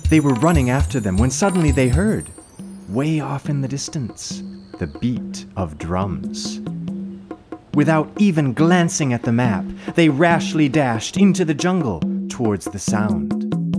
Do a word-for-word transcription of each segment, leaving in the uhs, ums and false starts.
They were running after them when suddenly they heard, way off in the distance, the beat of drums. Without even glancing at the map, they rashly dashed into the jungle towards the sound.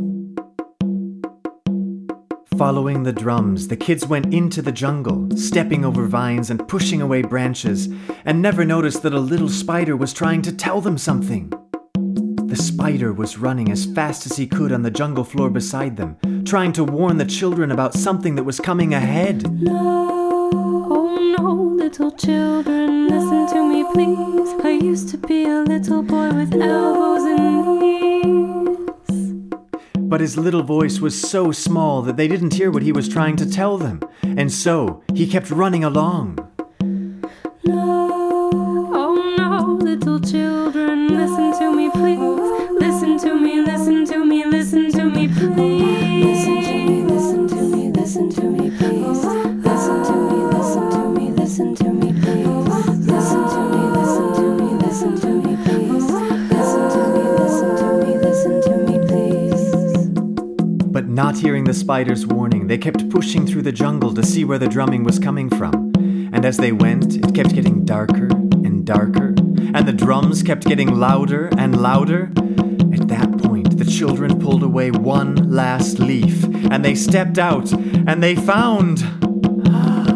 Following the drums, the kids went into the jungle, stepping over vines and pushing away branches, and never noticed that a little spider was trying to tell them something. The spider was running as fast as he could on the jungle floor beside them, trying to warn the children about something that was coming ahead. No, oh no, little children, listen to me please. I used to be a little boy with elbows and knees. But his little voice was so small that they didn't hear what he was trying to tell them, and so he kept running along. No, oh no, little children, listen to me please. Listen to me, listen to me, listen to me please. Listen to me, listen to me, listen to me please. Listen to me, listen to me, listen to me please. Listen to me, listen to me, listen to me please. Listen to me, listen to me, listen to me please. But not hearing the spider's warning, they kept pushing through the jungle to see where the drumming was coming from. And as they went, it kept getting darker and darker, and the drums kept getting louder and louder. At that point, the children pulled away one last leaf, and they stepped out, and they found